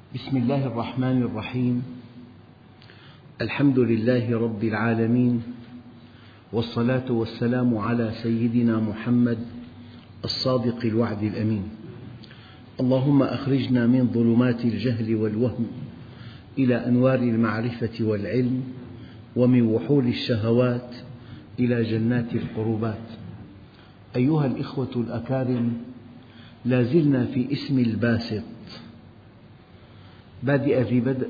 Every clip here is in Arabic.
بسم الله الرحمن الرحيم. الحمد لله رب العالمين، والصلاة والسلام على سيدنا محمد الصادق الوعد الأمين. اللهم أخرجنا من ظلمات الجهل والوهم إلى أنوار المعرفة والعلم، ومن وحول الشهوات إلى جنات القربات. أيها الإخوة الأكارم، لا زلنا في اسم الباسط. بادئ في بدء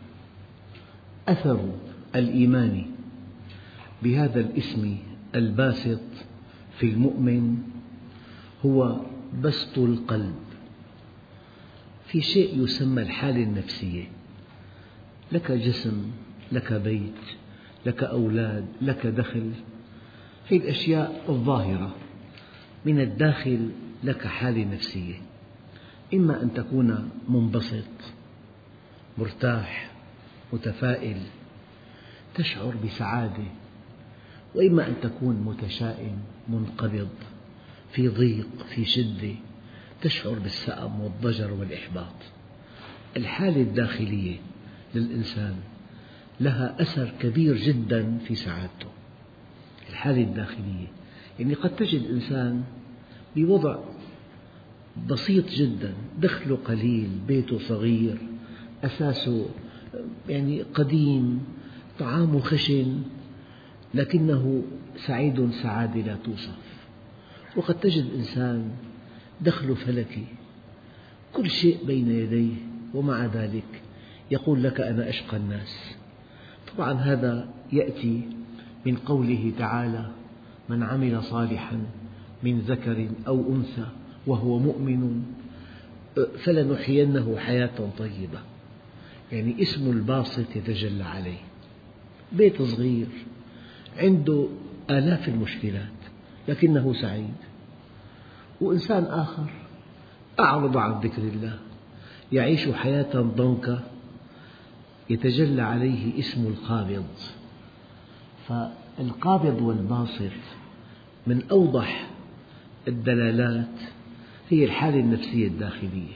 أثر الإيمان بهذا الاسم الباسط في المؤمن هو بسط القلب في شيء يسمى الحالة النفسية. لك جسم، لك بيت، لك أولاد، لك دخل، هذه الأشياء الظاهرة. من الداخل لك حالة نفسية، إما أن تكون منبسط، مرتاح، متفائل، تشعر بسعادة، وإما أن تكون متشائم، منقبض، في ضيق، في شدة، تشعر بالسأم والضجر والإحباط. الحالة الداخلية للإنسان لها أثر كبير جدا في سعادته. الحالة الداخلية يعني قد تجد إنسان بوضع بسيط جدا، دخله قليل، بيته صغير، أساسه قديم، طعامه خشن، لكنه سعيد سعادة لا توصف. وقد تجد إنسان دخله فلكي، كل شيء بين يديه، ومع ذلك يقول لك أنا أشقى الناس. طبعا هذا يأتي من قوله تعالى: من عمل صالحا من ذكر أو أنثى وهو مؤمن فلنحيينه حياة طيبة. يعني اسم الباسط يتجلى عليه. بيت صغير عنده آلاف المشكلات لكنه سعيد، وإنسان آخر أعرض عن ذكر الله، يعيش حياة ضنكا، يتجلى عليه اسم القابض. فالقابض والباسط من أوضح الدلالات هي الحالة النفسية الداخلية.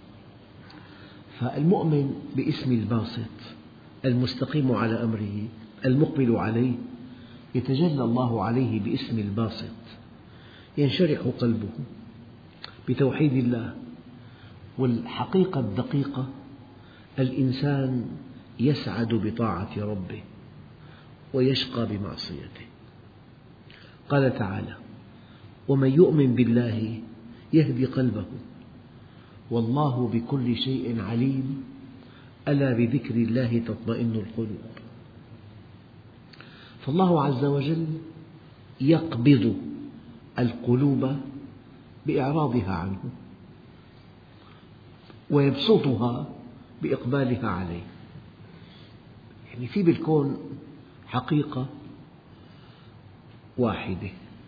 فالمؤمن باسم الباسط المستقيم على أمره المقبل عليه يتجلى الله عليه باسم الباسط، ينشرح قلبه بتوحيد الله. والحقيقة الدقيقة، الإنسان يسعد بطاعة ربه ويشقى بمعصيته. قال تعالى: ومن يؤمن بالله يهدي قلبه والله بكل شيء عليم ألا بذكر الله تطمئن القلوب. فالله عز وجل يقبض القلوب بإعراضها عنه، ويبسطها بإقبالها عليه. يعني في بالكون حقيقة واحدة: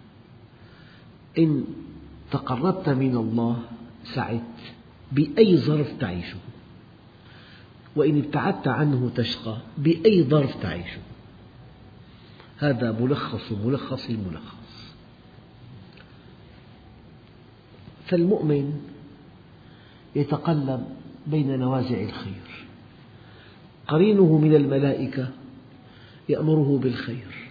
إن تقربت من الله سعدت بأي ظرف تعيشه، وإن ابتعدت عنه تشقى بأي ظرف تعيشه. هذا ملخص ملخص الملخص. فالمؤمن يتقلب بين نوازع الخير، قرينه من الملائكة يأمره بالخير،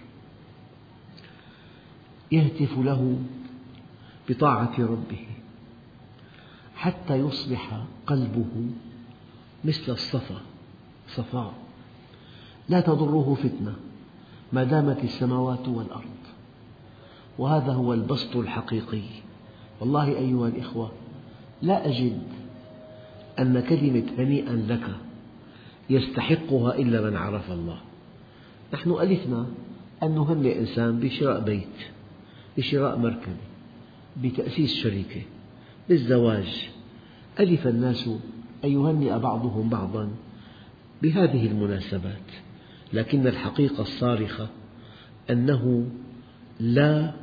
يهتف له بطاعة ربه حتى يصبح قلبه مثل الصفا، صفاء لا تضره فتنة ما دامت السماوات والأرض. وهذا هو البسط الحقيقي. والله أيها الإخوة، لا أجد أن كلمة هنيئا لك يستحقها إلا من عرف الله. نحن ألفنا أن نهنئ إنسان بشراء بيت، بشراء مركبة، بتأسيس شركة، بالزواج. ألف الناس أن يهنئ بعضهم بعضا بهذه المناسبات، لكن الحقيقة الصارخة أنه لا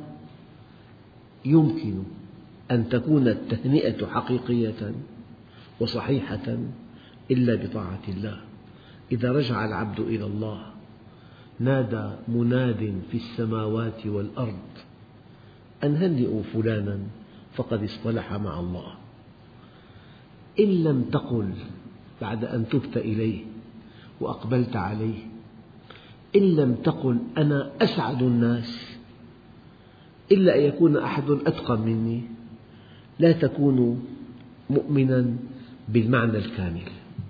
يمكن أن تكون التهنئة حقيقية وصحيحة إلا بطاعة الله. إذا رجع العبد إلى الله نادى مناد في السماوات والأرض أن هنئوا فلانا فقد اصطلح مع الله. إن لم تقل بعد أن تبت إليه وأقبلت عليه، إن لم تقل أنا أسعد الناس إلا أن يكون أحد أتقى مني، لا تكون مؤمنا بالمعنى الكامل.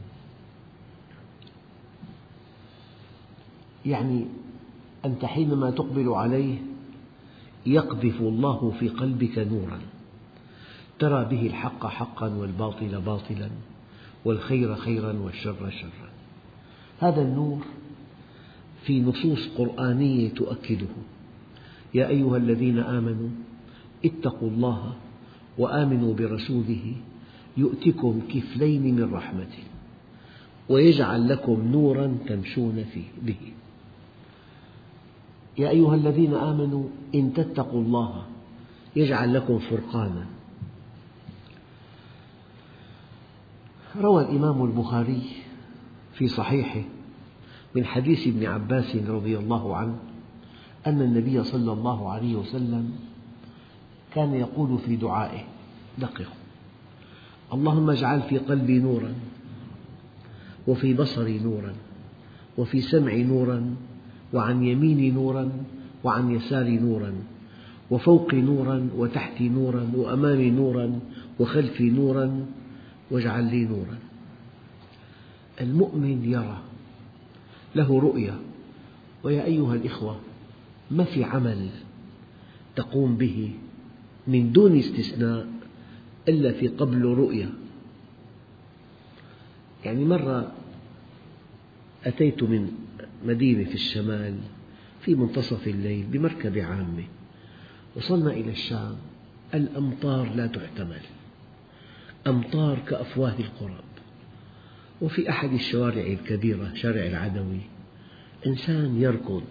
يعني أنت حينما تقبل عليه يقذف الله في قلبك نورا ترى به الحق حقا والباطل باطلا والخير خيرا والشر شرا. هذا النور في نصوص قرآنية تؤكده: يا أيها الذين آمنوا اتقوا الله وآمنوا برسوله يؤتكم كفلين من رحمته ويجعل لكم نورا تمشون به. يا أيها الذين آمنوا إن تتقوا الله يجعل لكم فرقانا. روى الإمام البخاري في صحيحه من حديث ابن عباس رضي الله عنه أن النبي صلى الله عليه وسلم كان يقول في دعائه: دققوا: اللهم اجعل في قلبي نورا وفي بصري نورا وفي سمعي نورا وعن يميني نورا وعن يساري نورا وفوقي نورا وتحتي نورا وأمامي نورا وخلفي نورا واجعل لي نورا. المؤمن يرى، له رؤية. ويا أيها الإخوة، ما في عمل تقوم به من دون استثناء إلا في قبله رؤية. يعني مرة أتيت من مدينة في الشمال في منتصف الليل بمركبة عامة، وصلنا إلى الشام، الأمطار لا تحتمل، أمطار كأفواه القرب. وفي أحد الشوارع الكبيرة شارع العدوي إنسان يركض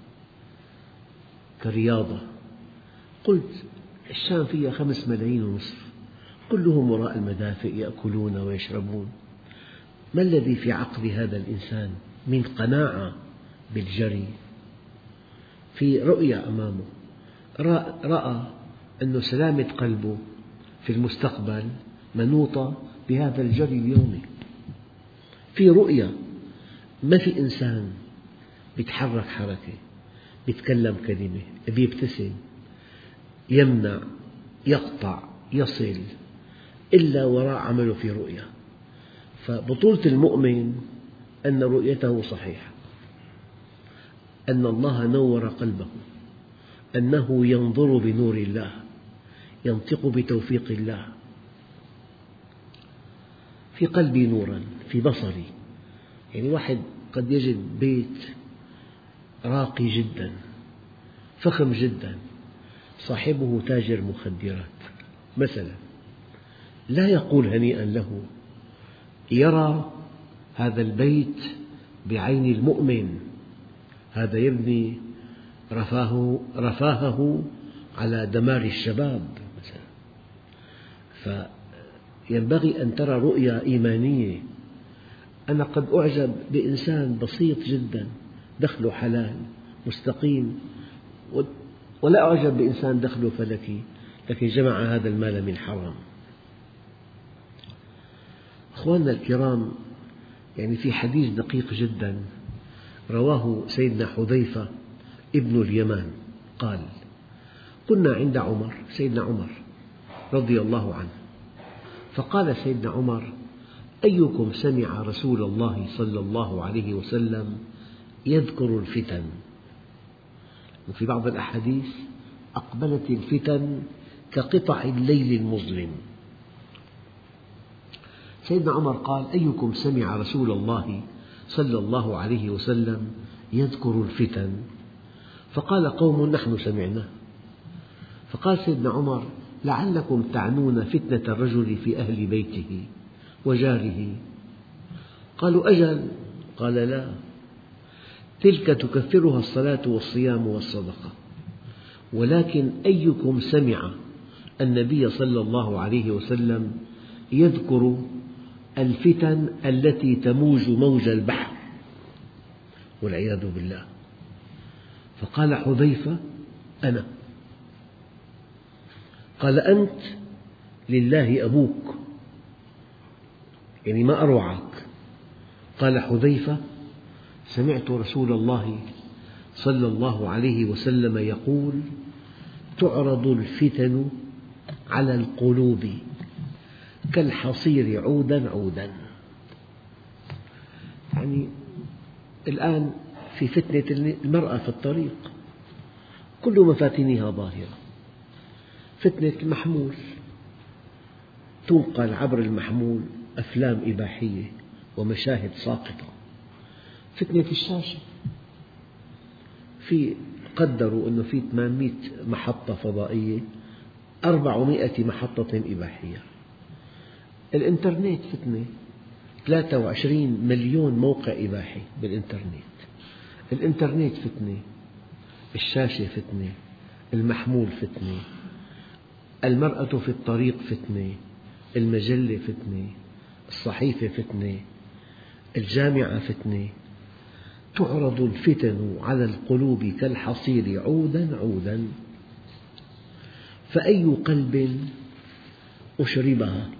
كرياضة. قلت: الشام فيها 5.5 ملايين، كلهم وراء المدافئ يأكلون ويشربون، ما الذي في عقل هذا الإنسان من قناعة بالجري؟ في رؤية أمامه، رأى أن سلامة قلبه في المستقبل منوطة بهذا الجري اليومي. في رؤية. ما في إنسان يتحرك حركة، يتكلم كلمة، يبتسم، يمنع، يقطع، يصل، إلا وراء عمله في رؤية. فبطولة المؤمن أن رؤيته صحيحة، أن الله نور قلبه، أنه ينظر بنور الله، ينطق بتوفيق الله. في قلبي نورا، في بصري. يعني واحد قد يجد بيت راقي جدا فخم جدا، صاحبه تاجر مخدرات مثلا، لا يقول هنيئا له، يرى هذا البيت بعين المؤمن، هذا يبني رفاهه على دمار الشباب مثلا. فينبغي أن ترى رؤية إيمانية. أنا قد أعجب بإنسان بسيط جدا دخله حلال مستقيم، ولا أعجب بإنسان دخله فلكي لكن جمع هذا المال من حرام. أخواننا الكرام، يعني في حديث دقيق جدا رواه سيدنا حذيفة ابن اليمان قال: كنا عند سيدنا عمر رضي الله عنه، فقال سيدنا عمر: أيكم سمع رسول الله صلى الله عليه وسلم يذكر الفتن؟ وفي بعض الأحاديث: أقبلت الفتن كقطع الليل المظلم. سيدنا عمر قال: أيكم سمع رسول الله صلى الله عليه وسلم يذكر الفتن؟ فقال قوم: نحن سمعناه. فقال سيدنا عمر: لعلكم تعنون فتنة الرجل في أهل بيته وجاره. قالوا: أجل. قال: لا، تلك تكفرها الصلاة والصيام والصدقة، ولكن أيكم سمع النبي صلى الله عليه وسلم يذكر الفتن التي تموج موج البحر والعياذ بالله؟ فقال حذيفة: أنا. قال: أنت لله أبوك، يعني ما أروعك، قال حذيفة: سمعت رسول الله صلى الله عليه وسلم يقول: تعرض الفتن على القلوب كالحصير عودا عودا. يعني الآن في فتنة المرأة في الطريق، كل مفاتنها ظاهرة. فتنة المحمول، تنقل عبر المحمول أفلام إباحية ومشاهد ساقطة. فتنة الشاشة، قدروا أنه في 800 محطة فضائية، 400 محطة إباحية. الإنترنت فتنة، 23 مليون موقع إباحي بالإنترنت. الإنترنت فتنة، الشاشة فتنة، المحمول فتنة، المرأة في الطريق فتنة، المجلة فتنة، الصحيفة فتنة، الجامعة فتنة. تعرض الفتن على القلوب كالحصير عودا عودا، فأي قلب أشربها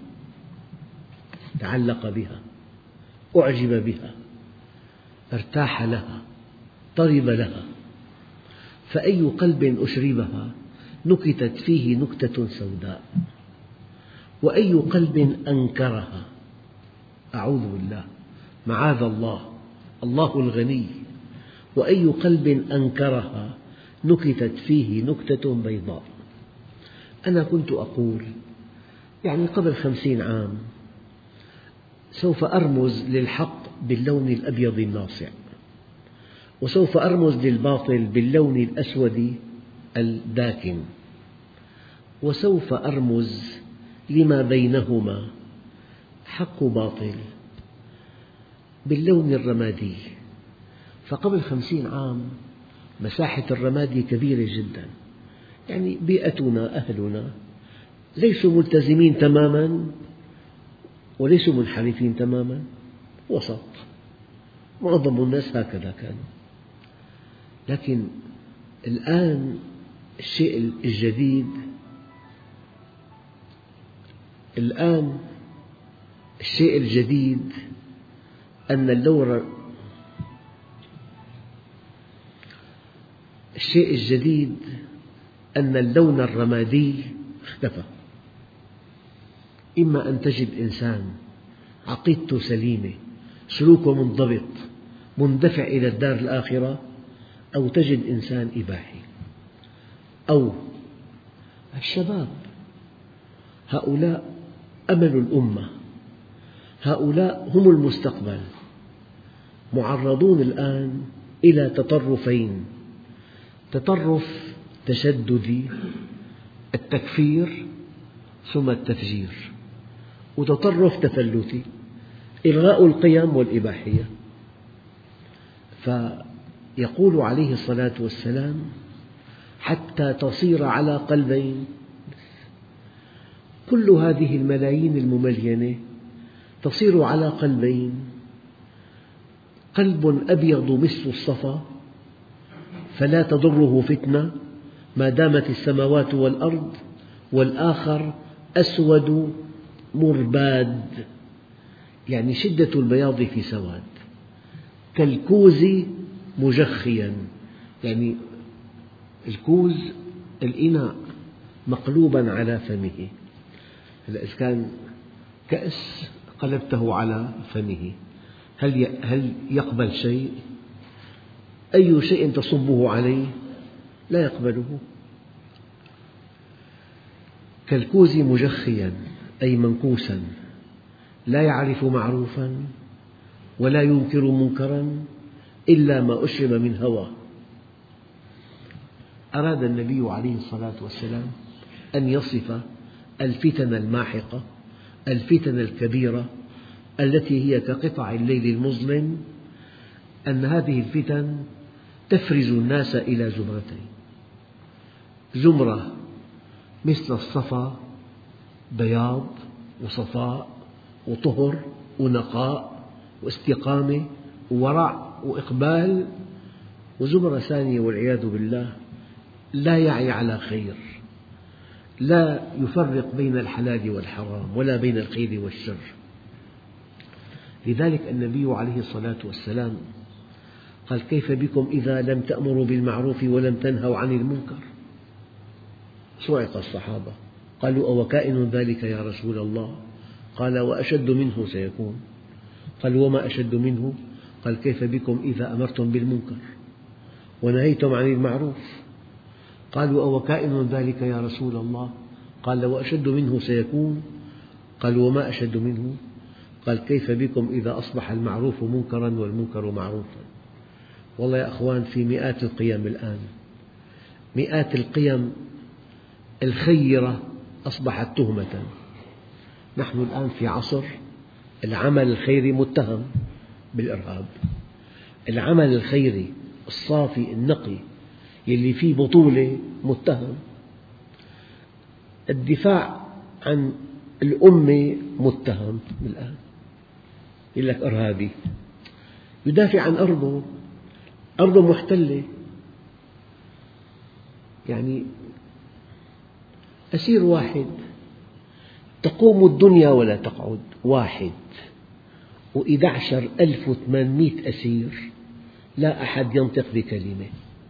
تعلق بها، أعجب بها، ارتاح لها، طرب لها. فأي قلب أشربها نكتت فيه نكتة سوداء، وأي قلب أنكرها، أعوذ بالله، معاذ الله، الله الغني، وأي قلب أنكرها نكتت فيه نكتة بيضاء. أنا كنت أقول يعني قبل 50 عام سوف أرمز للحق باللون الأبيض الناصع، وسوف أرمز للباطل باللون الأسود الداكن، وسوف أرمز لما بينهما حق باطل باللون الرمادي. فقبل 50 عام مساحة الرمادي كبيرة جدا، يعني بيئتنا، أهلنا ليسوا ملتزمين تماما وليسوا منحرفين تماما، وسط. معظم الناس هكذا كانوا. لكن الآن الشيء الجديد أن اللون الرمادي اختفى. إما أن تجد إنسان عقيدته سليمة، سلوكه منضبط، مندفع إلى الدار الآخرة، أو تجد إنسان إباحي. أو الشباب، هؤلاء أمل الأمة، هؤلاء هم المستقبل، معرضون الآن إلى تطرفين: تطرف تشددي، التكفير ثم التفجير، وتطرف تفلتي، إلغاء القيم والإباحية. فيقول عليه الصلاة والسلام: حتى تصير على قلبين. كل هذه الملايين المملينة تصير على قلبين: قلب أبيض مثل الصفا فلا تضره فتنة ما دامت السماوات والأرض، والآخر أسود مرباد، يعني شدة البياض في سواد، كالكوز مجخيا، يعني الكوز الإناء مقلوبا على فمه. إذا كان كأس قلبته على فمه، هل يقبل شيء؟ أي شيء تصبه عليه لا يقبله. كالكوز مجخيا أي منكوسا، لا يعرف معروفا ولا ينكر منكرا إلا ما أشرب من هوى. أراد النبي عليه الصلاة والسلام أن يصف الفتن الماحقة، الفتن الكبيرة التي هي كقطع الليل المظلم، أن هذه الفتن تفرز الناس إلى زمرتين: زمرة مثل الصفا، بياض وصفاء وطهر ونقاء واستقامة وورع وإقبال، وزمرة ثانية والعياذ بالله لا يعي على خير، لا يفرق بين الحلال والحرام ولا بين الخير والشر. لذلك النبي عليه الصلاة والسلام قال: كيف بكم إذا لم تأمروا بالمعروف ولم تنهوا عن المنكر؟ صعق الصحابة، قالوا: أوكائن ذلك يا رسول الله؟ قال: وأشد منه سيكون. قالوا: وما أشد منه؟ قال: كيف بكم إذا أمرتم بالمنكر ونهيتم عن المعروف؟ قالوا: أوكائن ذلك يا رسول الله؟ قال: وأشد منه سيكون. قالوا: وما أشد منه؟ قال: كيف بكم إذا أصبح المعروف منكرا والمنكر معروفا؟ والله يا أخوان، في مئات القيم الآن، مئات القيم الخيرة أصبحت تهمة. نحن الآن في عصر العمل الخيري متهم بالإرهاب. العمل الخيري الصافي النقي يلي فيه بطولة متهم. الدفاع عن الأمة متهم الآن، يقول لك إرهابي، يدافع عن أرضه محتلة. يعني أسير واحد تقوم الدنيا ولا تقعد، واحد، و11,800 أسير لا أحد ينطق بكلمة.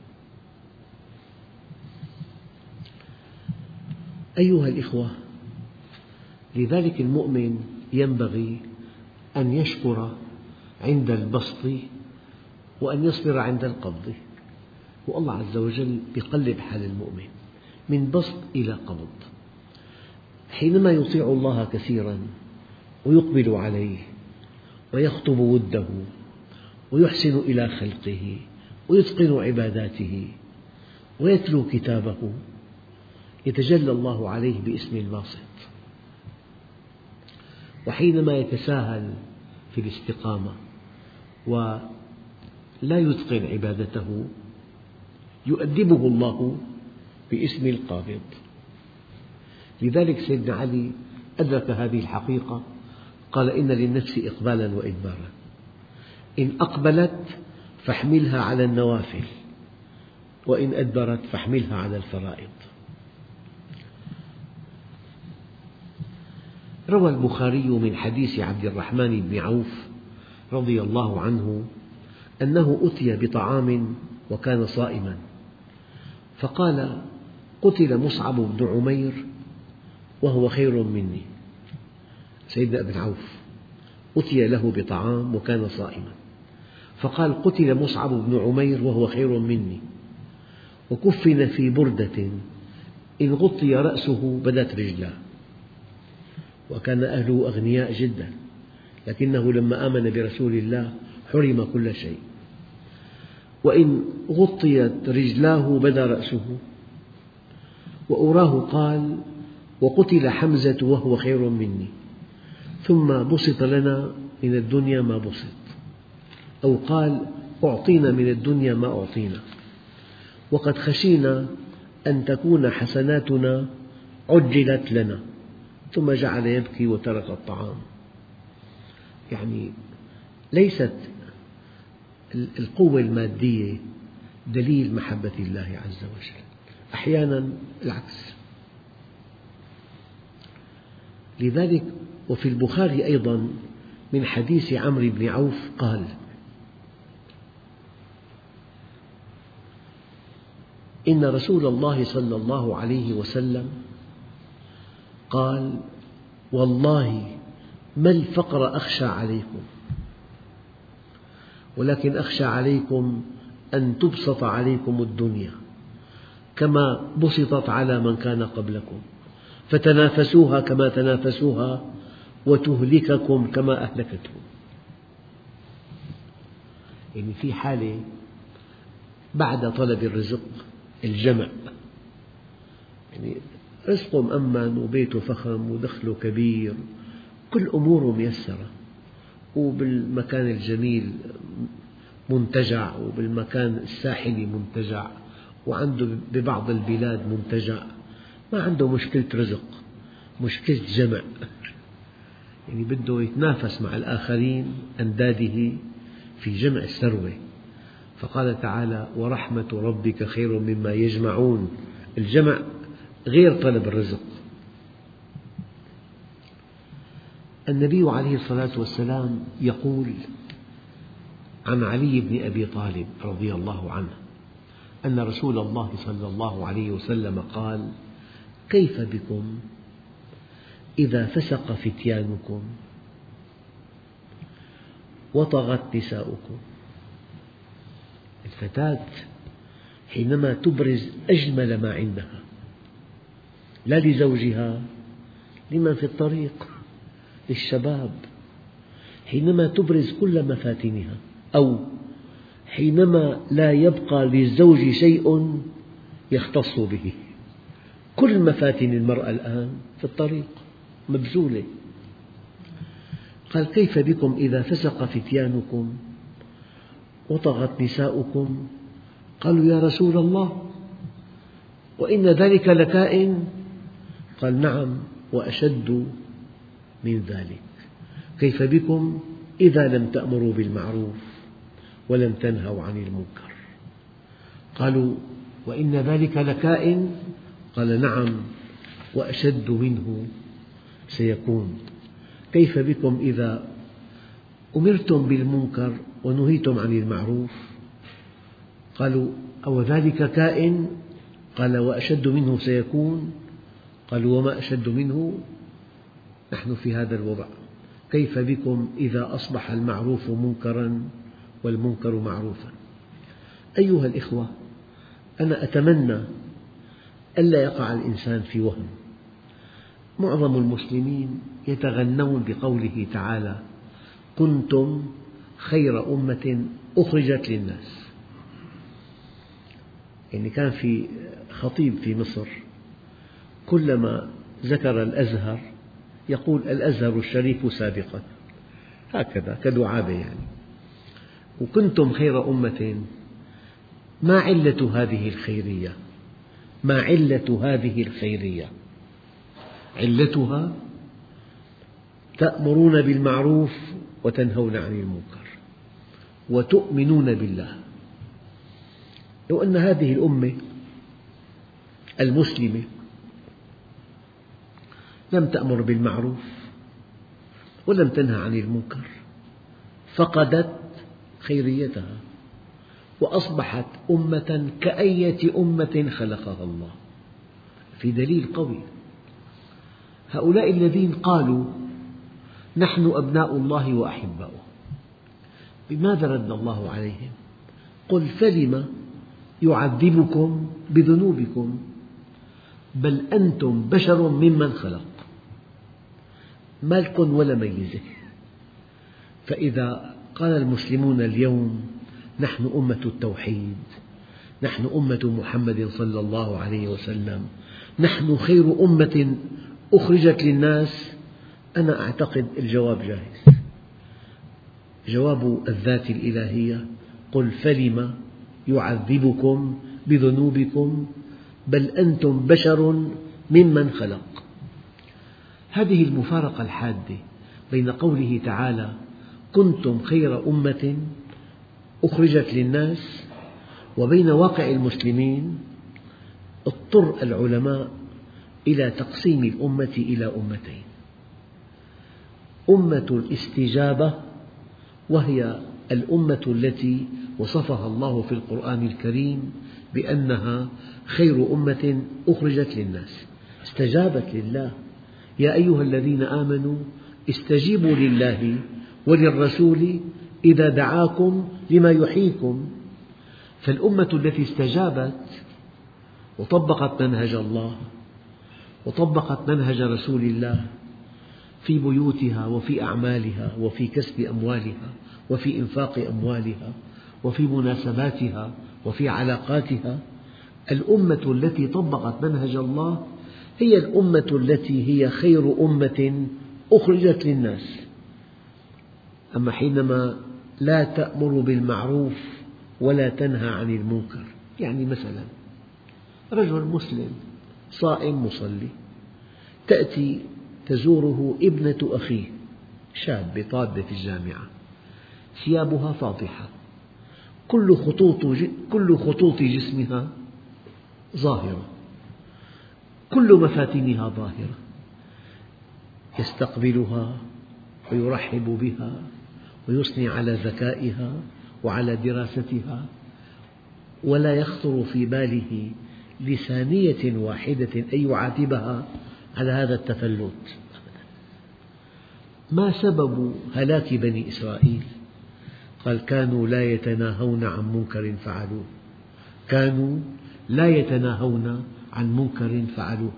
أيها الإخوة، لذلك المؤمن ينبغي أن يشكر عند البسط وأن يصبر عند القبض، والله عز وجل يقلب حال المؤمن من بسط إلى قبض. حينما يطيع الله كثيرا ويقبل عليه ويخطب وده ويحسن إلى خلقه ويتقن عباداته ويتلو كتابه، يتجلى الله عليه باسم الباسط. وحينما يتساهل في الاستقامة ولا يتقن عبادته، يؤدبه الله باسم القابض. لذلك سيدنا علي أدرك هذه الحقيقة، قال: إن للنفس إقبالا وإدبارا، إن أقبلت فاحملها على النوافل، وإن أدبرت فاحملها على الفرائض. روى البخاري من حديث عبد الرحمن بن عوف رضي الله عنه أنه أتي بطعام وكان صائما، فقال: قتل مصعب بن عمير وهو خير مني. سيدنا ابن عوف أتي له بطعام وكان صائما، فقال: قتل مصعب بن عمير وهو خير مني، وكفن في بردة إن غطي رأسه بدت رجلاه. وكان أهله أغنياء جدا، لكنه لما آمن برسول الله حرم كل شيء. وإن غطيت رجلاه بدا رأسه. وأراه قال: وقتل حمزة وهو خير مني، ثم بسط لنا من الدنيا ما بسط، أو قال: أعطينا من الدنيا ما أعطينا، وقد خشينا أن تكون حسناتنا عجلت لنا. ثم جعل يبكي وترك الطعام. يعني ليست القوة المادية دليل محبة الله عز وجل، أحيانا العكس. لذلك وفي البخاري أيضا من حديث عمرو بن عوف قال: إن رسول الله صلى الله عليه وسلم قال: والله ما الفقر أخشى عليكم، ولكن أخشى عليكم أن تبسط عليكم الدنيا كما بسطت على من كان قبلكم، فتنافسوها كما تنافسوها وتهلككم كما أهلكتهم. يعني في حالة بعد طلب الرزق الجمع، يعني رزقه مأمن وبيته فخم ودخله كبير، كل أموره ميسرة، وبالمكان الجميل منتجع، وبالمكان الساحلي منتجع، وعنده ببعض البلاد منتجع، ما عنده مشكلة رزق، مشكلة جمع. يعني بده يتنافس مع الآخرين أنداده في جمع الثروة. فقال تعالى: ورحمة ربك خير مما يجمعون. الجمع غير طلب الرزق. النبي عليه الصلاة والسلام يقول عن علي بن أبي طالب رضي الله عنه أن رسول الله صلى الله عليه وسلم قال: كيف بكم إذا فسق فتيانكم وطغت نساؤكم؟ الفتاة حينما تبرز أجمل ما عندها لا لزوجها، لمن في الطريق، للشباب، حينما تبرز كل مفاتنها، أو حينما لا يبقى للزوج شيء يختص به، كل مفاتن المرأة الآن في الطريق مبذولة. قال: كيف بكم إذا فسق فتيانكم وطغت نساؤكم؟ قالوا: يا رسول الله، وإن ذلك لكائن؟ قال: نعم، وأشد من ذلك. كيف بكم إذا لم تأمروا بالمعروف ولم تنهوا عن المنكر؟ قالوا: وإن ذلك لكائن؟ قال: نعم، وأشد منه سيكون. كيف بكم إذا أمرتم بالمنكر ونهيتم عن المعروف؟ قالوا: أو ذلك كائن؟ قال: وأشد منه سيكون. قالوا: وما أشد منه؟ نحن في هذا الوضع. كيف بكم إذا أصبح المعروف منكرا والمنكر معروفا؟ أيها الإخوة، أنا أتمنى ألا يقع الإنسان في وهم. معظم المسلمين يتغنون بقوله تعالى: كنتم خير أمة أخرجت للناس. يعني كان في خطيب في مصر كلما ذكر الأزهر يقول: الأزهر الشريف سابقا، هكذا كدعابة يعني. وكنتم خير أمة، ما علة هذه الخيرية؟ ما علة هذه الخيرية؟ علتها تأمرون بالمعروف وتنهون عن المنكر وتؤمنون بالله. لو أن هذه الأمة المسلمة لم تأمر بالمعروف ولم تنهى عن المنكر فقدت خيريتها وأصبحت أمة كأية أمة خلقها الله. في دليل قوي: هؤلاء الذين قالوا نحن أبناء الله وأحباؤه، بماذا رد الله عليهم؟ قل فلم يعذبكم بذنوبكم بل أنتم بشر ممن خلق، ما لكم ولا ميزة. فإذا قال المسلمون اليوم نحن أمة التوحيد، نحن أمة محمد صلى الله عليه وسلم، نحن خير أمة أخرجت للناس، أنا أعتقد الجواب جاهز. جواب الذات الإلهية: قل فلم يعذبكم بذنوبكم بل أنتم بشر ممن خلق. هذه المفارقة الحادة بين قوله تعالى كنتم خير أمة أخرجت للناس وبين واقع المسلمين اضطر العلماء إلى تقسيم الأمة إلى أمتين: أمة الاستجابة، وهي الأمة التي وصفها الله في القرآن الكريم بأنها خير أمة أخرجت للناس، استجابت لله: يا أيها الذين آمنوا استجيبوا لله وللرسول إذا دعاكم لما يحييكم. فالأمة التي استجابت وطبقت منهج الله وطبقت منهج رسول الله في بيوتها وفي أعمالها وفي كسب أموالها وفي إنفاق أموالها وفي مناسباتها وفي علاقاتها، الأمة التي طبقت منهج الله هي الأمة التي هي خير أمة أخرجت للناس. أما حينما لا تأمر بالمعروف ولا تنهى عن المنكر، يعني مثلا رجل مسلم صائم مصلي، تأتي تزوره ابنة أخيه شابة طالبة في الجامعة، ثيابها فاضحة، كل خطوط جسمها ظاهرة، كل مفاتنها ظاهرة، يستقبلها ويرحب بها ويثني على ذكائها وعلى دراستها، ولا يخطر في باله لثانية واحدة أن يعاتبها على هذا التفلت. ما سبب هلاك بني إسرائيل؟ قال: كانوا لا يتناهون عن منكر فعلوه. كانوا لا يتناهون عن منكر فعلوه.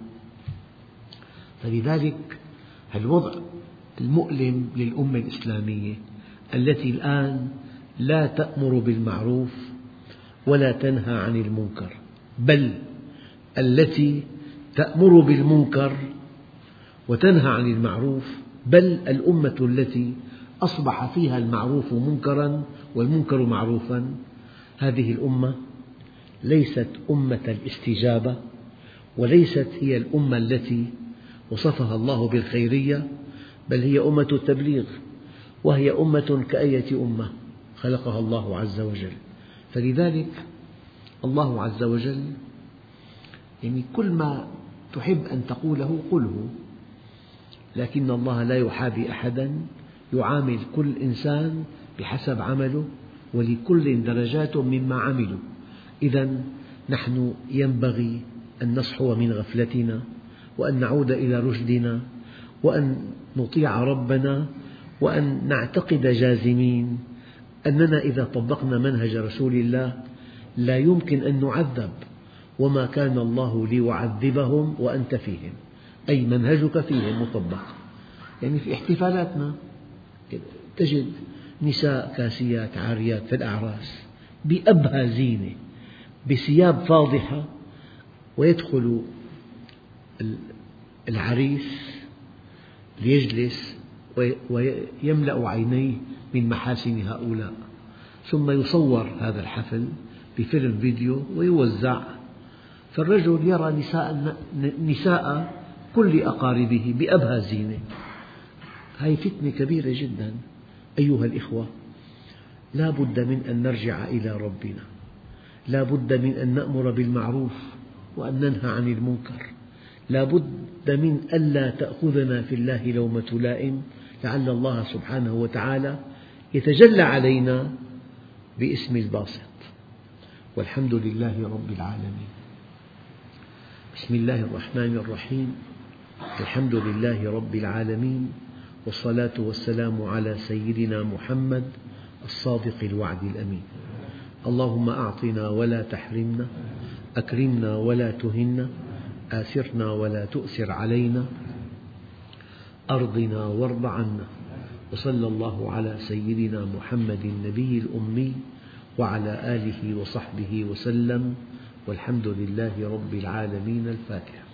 فلذلك الوضع المؤلم للأمة الإسلامية التي الآن لا تأمر بالمعروف ولا تنهى عن المنكر، بل التي تأمر بالمنكر وتنهى عن المعروف، بل الأمة التي أصبح فيها المعروف منكرا والمنكر معروفا. هذه الأمة ليست أمة الاستجابة، وليست هي الأمة التي وصفها الله بالخيرية، بل هي أمة التبليغ، وهي أمة كأية أمة خلقها الله عز وجل. فلذلك الله عز وجل كل ما تحب أن تقوله قله، لكن الله لا يحابي أحدا، يعامل كل إنسان بحسب عمله، ولكل درجات مما عملوا. إذا نحن ينبغي أن نصحو من غفلتنا، وأن نعود إلى رشدنا، وأن نطيع ربنا، وأن نعتقد جازمين أننا إذا طبقنا منهج رسول الله لا يمكن أن نعذب، وما كان الله ليعذبهم وأنت فيهم، أي منهجك فيهم مطبق. في احتفالاتنا تجد نساء كاسيات عاريات في الأعراس بأبهى زينة بثياب فاضحة، ويدخل العريس ليجلس ويملأ عينيه من محاسن هؤلاء، ثم يصور هذا الحفل بفيلم فيديو ويوزع، فالرجل يرى نساء كل أقاربه بأبهى زينة. هذه فتنة كبيرة جدا. أيها الإخوة، لا بد من أن نرجع إلى ربنا، لا بد من أن نأمر بالمعروف وأن ننهى عن المنكر، لا بد من ألا تأخذنا في الله لومة لائم، لعل الله سبحانه وتعالى يتجلى علينا باسم الباسط. والحمد لله رب العالمين. بسم الله الرحمن الرحيم. الحمد لله رب العالمين، والصلاة والسلام على سيدنا محمد الصادق الوعد الأمين. اللهم أعطنا ولا تحرمنا، أكرمنا ولا تهنا، آثرنا ولا تؤثر علينا، أرضنا وارض عنا. وصلى الله على سيدنا محمد النبي الأمي وعلى آله وصحبه وسلم، والحمد لله رب العالمين. الفاتحة.